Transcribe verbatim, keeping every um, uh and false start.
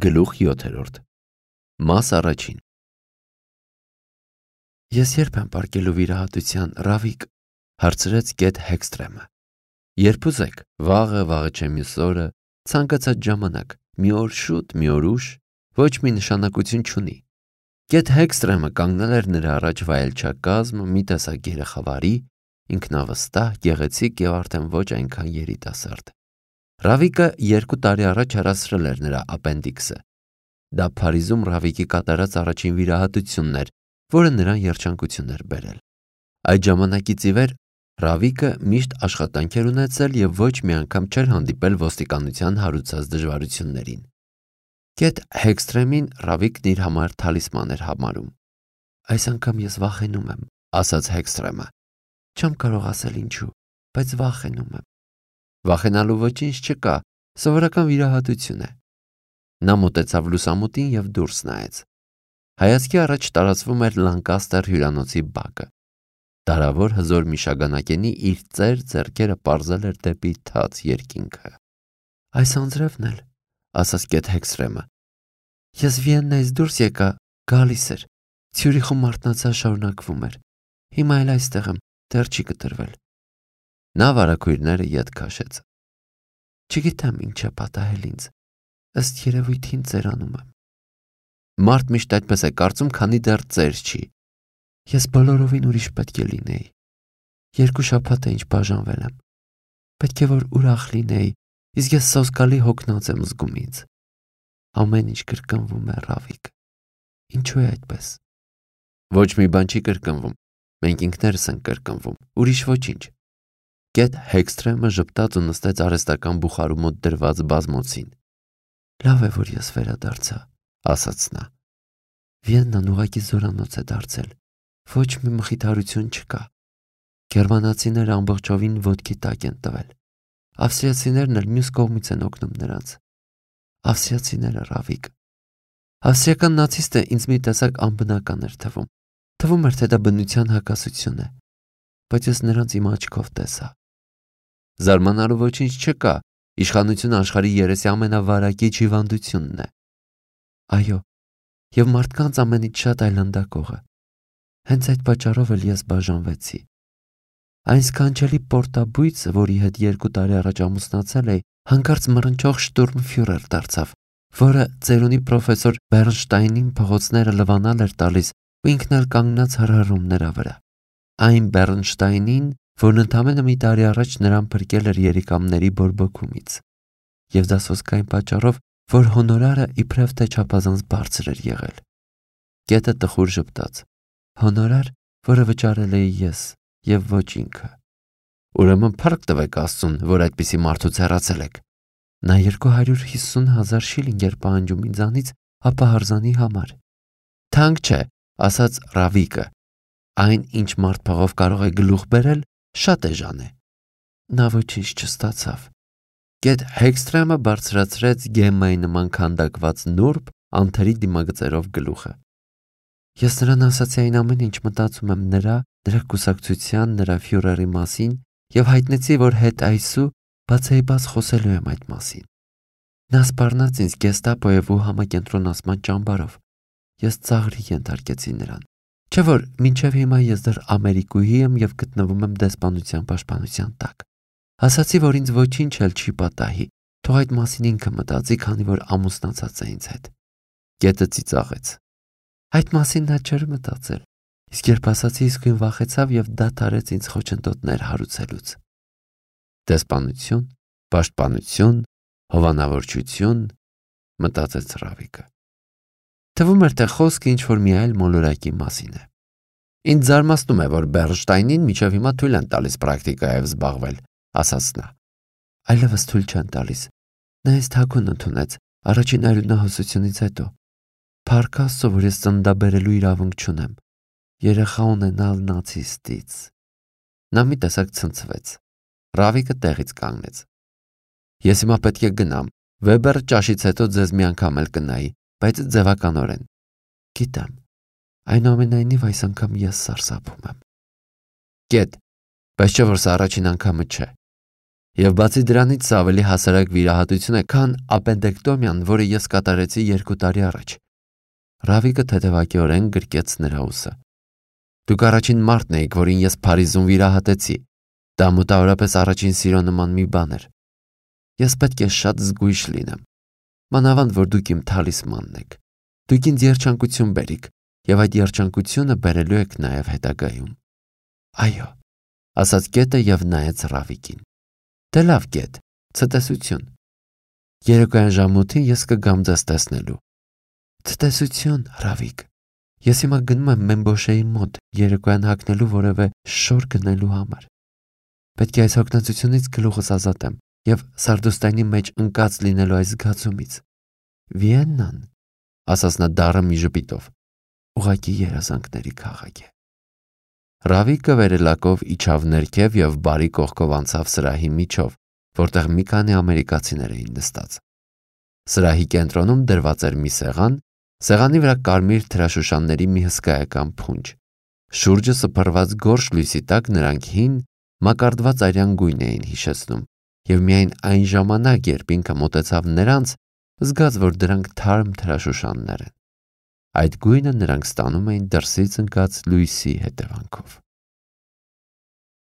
Գլուխ յոթերորդ Մաս առաջին Ես երբ եմ պարկելու վիրահատության, Ռավիկ, հարցրեց Կեթ Հեքստրեմը։ Երբ ուզեք, վաղը, վաղը չէ մյուս օրը, ցանկացած ժամանակ, մի օր շուտ, մի օր ուշ, ոչ մի նշանակություն չունի։ Կեթ Հեքստրեմը կանգնել էր նրա առաջ վայելչակազմ, մի տեսակ երեխավարի, ինքնավստահ, գեղեցիկ և արդեն ոչ այնքան երիտասարդ։ Ռավիկը երկու տարի առաջ հեռացրել էր նրա ապենդիքսը։ Դա Փարիզում Ռավիկի կատարած առաջին վիրահատությունն էր, որը նրան երջանկություն էր բերել։ Այդ ժամանակից ի վեր Ռավիկը միշտ աշխատանք էր ունեցել և ոչ մի անգամ չէր հանդիպել ոստիկանության հարուցած դժվարություններին։ Կեթ Հեքստրեմին Ռավիկն իր համար թալիսման էր համարում։ Այս անգամ ես վախենում եմ, ասաց Հեքստրեմը։ Չեմ կարող ասել ինչու, բայց վախենում եմ։ Վախենալու ոչինչ չկա, սովորական վիրահատություն է։ Նա մոտեցավ լուսամուտին և դուրս նայեց։ Հայացքի առաջ տարածվում էր Լանկաստեր հյուրանոցի բակը։ Դարավոր հզոր մի շագանակենի իր ծեր ձեռքերը պարզել էր դեպի թաց երկինքը։ Այս անձրևն էլ, ասաց Կեթ Հեքստրեմը։ Ես Վիեննայից դուրս եկա, գալիս էր։ Ցյուրիխում մարտնացած շարունակվում էր։ Հիմա էլ այստեղ եմ, դեռ չի կտրվել։ Նա վարագույրները ետ քաշեց։ Չգիտեմ ինչ է պատահել ինձ, ըստ երևույթին ծերանում եմ։ Մարդ միշտ այդպես է կարծում, քանի դեռ ծեր չի։ Ես բոլորովին ուրիշ պետք է լինեի։ Երկու շաբաթ է ինչ բաժանվել եմ։ Պետք է որ ուրախ լինեի, իսկ ես սոսկալի հոգնած եմ զգում ինձ։ Ամեն ինչ կրկնվում է, Ռավիկ։ Ինչու է այդպես։ Ոչ մի բան չի կրկնվում։ Մենք ինքներս ենք կրկնվում, ուրիշ ոչինչ։ Կեթ Հեքստրեմը ժպտաց ու նստեց արհեստական բուխարու մոտ դրված բազմոցին։ Լավ է, որ ես վերադարձա, ասաց նա։ Վիեննան ուղղակի զորանոց է դարձել։ Ոչ մի մխիթարություն չկա։ Գերմանացիները ամբողջովին ոտքի տակ են տվել։ Ավստրիացիներն էլ մյուս կողմից են օգնում նրանց։ Ավստրիացիները, Ռավիկ։ Ավստրիական նացիստը ինձ մի տեսակ անբնական էր թվում։ Թվում էր, թե դա բնության հակասություն է։ Բայց ես նրանց իմ աչքով տեսա։ Զարմանալու ոչինչ չկա, իշխանությունը աշխարհի երեսի ամենավարակիչ հիվանդությունն է։ Այո, և մարդկանց ամենից շատ այլանդակողը։ Հենց այդ պատճառով էլ ես բաժանվեցի։ Այն սքանչելի պորտաբույծը, որի հետ երկու տարի առաջ ամուսնացել էի, հանկարծ մռնչող շտուրմֆյուրեր դարձավ, որը ծերունի պրոֆեսոր Բեռնշտայնին փողոցները լվանալ էր տալիս ու ինքն էլ կանգնած հրհրում նրա վրա։ Այն Բեռնշտայնին, որն ընդամենը մի տարի առաջ նրան փրկել էր երիկամների բորբոքումից։ Եվ դա սոսկային պատճառով, որ հոնորարը իբրև թե չափազանց բարձր էր եղել։ Կետը տխուր ժպտաց։ Հոնորար, որը վճարել էի ես, և ոչ ինքը։ Ուրեմն փառք տվեք Աստծուն, որ այդպիսի մարդուց հեռացել եք։ Նա երկու հարյուր հիսուն հազար շիլինգ էր պահանջում ինձանից ապահարզանի համար։ Թանկ չէ, ասաց Ռավիկը։ Այն, ինչ մարդ փողով կարող է գլուխ բերել, շատ էժան է։ Նա ոչինչ չստացավ։ Կեթ Հեքստրեմը բարձրացրեց գեմմայի նման քանդակված նուրբ, անթերի դիմագծերով գլուխը։ Ես նրան ասացի այն ամեն ինչ մտածում եմ նրա, նրա կուսակցության, նրա ֆյուրերի մասին և հայտնեցի, որ հետ այսու բացեիբաց խոսելու եմ այդ մասին։ Նա սպառնաց ինձ գեստապոյի համակենտրոնացման ճամբարով։ Ես ծաղրի ենթարկեցի նրան։ Չէ՞ որ մինչև հիմա ես դեռ Ամերիկուհի եմ և գտնվում եմ դեսպանության պաշտպանության տակ։ Ասացի, որ ինձ ոչինչ էլ չի պատահի, թող այդ մասին ինքը մտածի, քանի որ ամուսնացած է ինձ հետ։ Կետը ծիծաղեց։ Այդ մասին նա չէր մտածել, իսկ երբ ասացի, իսկույն վախեցավ և դադարեց ինձ խոչընդոտներ հարուցելուց։ Դեսպանություն, պաշտպանություն, հովանավորչություն, մտածեց Ռավիկը։ Թվում էր, թե խոսքը ինչ-որ մի այլ մոլորակի մասին է։ Ինձ զարմացնում է, որ Բեռնշտայնին մինչև հիմա թույլ են տալիս պրակտիկայով զբաղվել, ասաց նա։ Այլևս թույլ չեն տալիս։ Նա ինձ թաքուն ընդունեց առաջին արյունահոսությունից հետո։ Փառք Աստծո, որ ես ծննդաբերելու իրավունք չունեմ։ Երեխա ունենալ նացիստից։ Նա մի տեսակ ցնցվեց։ Ռավիկը տեղից կանգնեց։ Ես հիմա պետք է գնամ։ Վեբերը ճաշից հետո ձեզ մի անգամ էլ կնայի, բայց ձևականորեն։ Գիտեմ, այնուամենայնիվ այս անգամ ես սարսափում եմ։ Կետ, բայց չէ որ սա առաջին անգամը չէ։ Եվ բացի դրանից սա ավելի հասարակ վիրահատություն է, քան ապենդեկտոմիան, որը ես կատարեցի երկու տարի առաջ։ Ռավիկը թեթևակիորեն գրկեց նրա ուսը։ Դուք առաջին մարդն էիք, որին ես Փարիզում վիրահատեցի։ Դա մոտավորապես առաջին սիրո նման մի բան էր։ Ես պետք է շատ զգույշ լինեմ։ Մանավանդ, որ դուք իմ թալիսմանն եք։ Դուք ինձ երջանկություն բերիք, եւ այդ երջանկությունը բերելու եք նաեւ հետագայում։ Այո, ասաց Կետը եւ նայեց Ռավիկին։ Դե լավ, Կետ, ցտեսություն։ Երեկոյան ժամութին ես կգամ ձեզ տեսնելու։ Ցտեսություն, Ռավիկ։ Ես հիմա գնում եմ Մեմբոշեի մոտ երեկոյան հագնելու որևէ շոր գնելու համար։ Պետք է այս հոգնածությունից գլուխս ազատեմ եւ Սարդոստայնի մեջ ընկած լինելու այս զգացումից։ Վիեննան, ասաց նա դառը մի ժպիտով, ուղղակի երազանքների քաղաք է։ Ռավիկը վերելակով իջավ ներքև եւ բարի կողքով անցավ սրահի միջով, որտեղ մի քանի ամերիկացիներ էին նստած։ Սրահի կենտրոնում դրված էր մի սեղան, սեղանի վրա կարմիր թրաշուշանների մի հսկայական փունջ։ Շուրջը սփռված գորշ լույսի տակ նրանք հին, մակարդված արյան գույն էին հիշեցնում, եւ միայն այն ժամանակ, երբ ինքը մոտեցավ նրանց, զգաց, որ դրանք թարմ թրաշուշաններ են։ Այդ գույնը նրանք ստանում էին դրսից ընկած լույսի հետևանքով։